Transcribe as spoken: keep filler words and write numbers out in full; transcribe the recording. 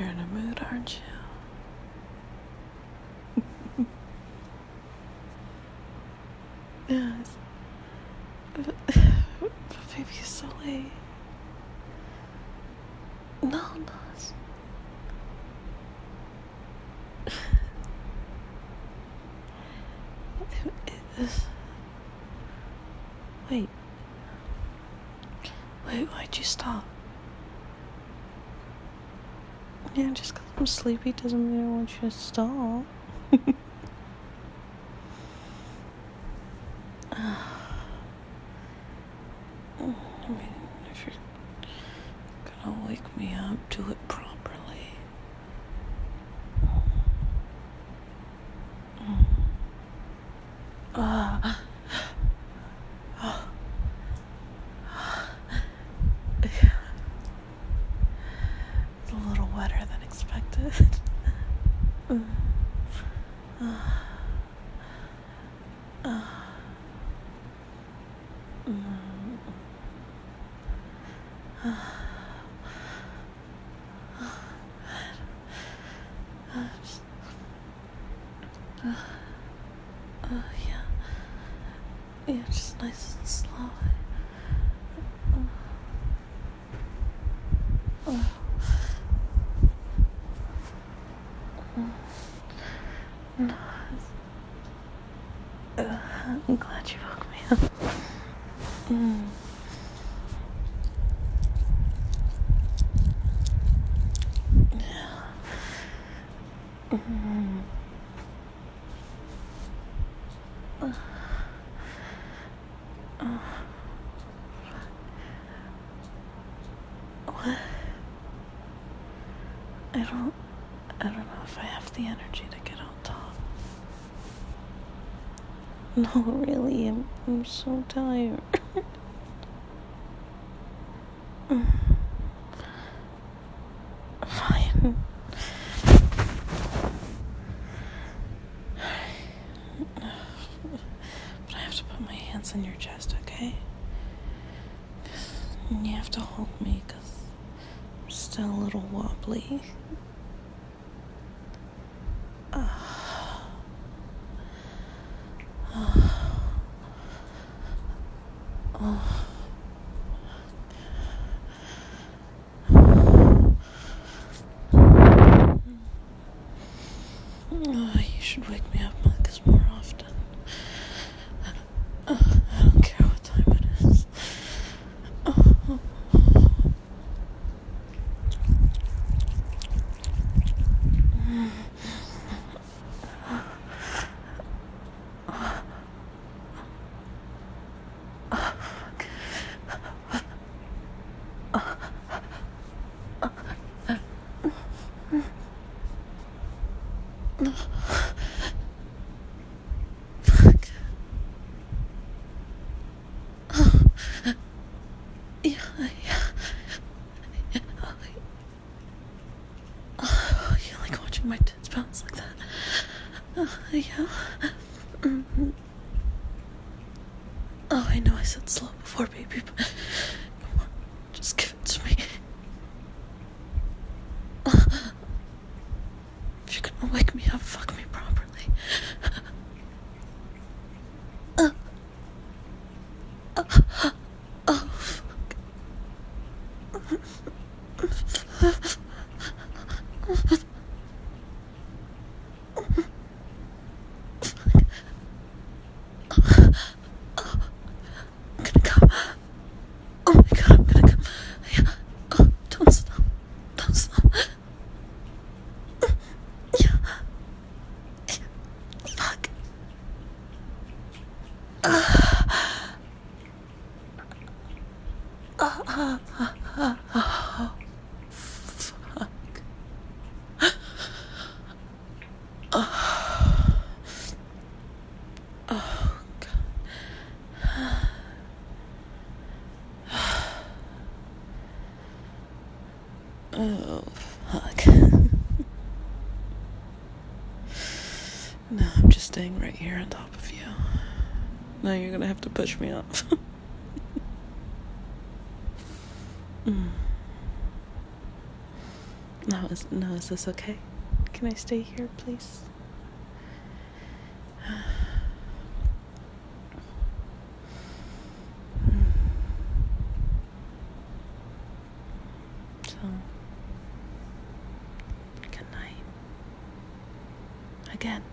You're in a mood, aren't you? Yes. But, but baby, it's so late. No, no. It's... it, it is... Wait. Wait, why'd you stop? Yeah, just because I'm sleepy doesn't mean I want you to stop. I mean, if you're gonna wake me up, do it properly. Uh, oh. It's a little wetter than expected. uh, uh, uh, mm, uh, uh, just, uh, uh, yeah. Yeah, just nice and slow. Uh, uh. No, uh, I'm glad you woke me up. Mm. Yeah. Mm. Uh. Uh. What? I don't, I don't know if I have the energy to get on top. No, really, I'm, I'm so tired. Fine. But I have to put my hands on your chest, okay? And you have to hold me, because I'm still a little wobbly. Uh. Uh. Oh. Oh, you should wake me up like this more often. Uh, I don't care what time it is. Oh. Fuck. Oh. Yeah, yeah. Yeah. Oh, oh, you like watching my tits bounce like that? Oh, yeah. Mm-hmm. Oh, I know I said slow before, baby, but come on, just give it to me. Oh. If you're gonna wake me up, fuck me properly. Uh. Uh. Oh, fuck. I'm gonna come. Oh my god, I'm gonna come. Yeah. Oh, don't stop. Don't stop. Yeah. Yeah. Fuck. Uh. Uh, uh, uh, uh, uh, fuck. Uh, oh, God. Oh, fuck. No, I'm just staying right here on top of you. Now you're gonna have to push me up. mm. No, is, no, is this okay? Can I stay here, please? So, good night. Again.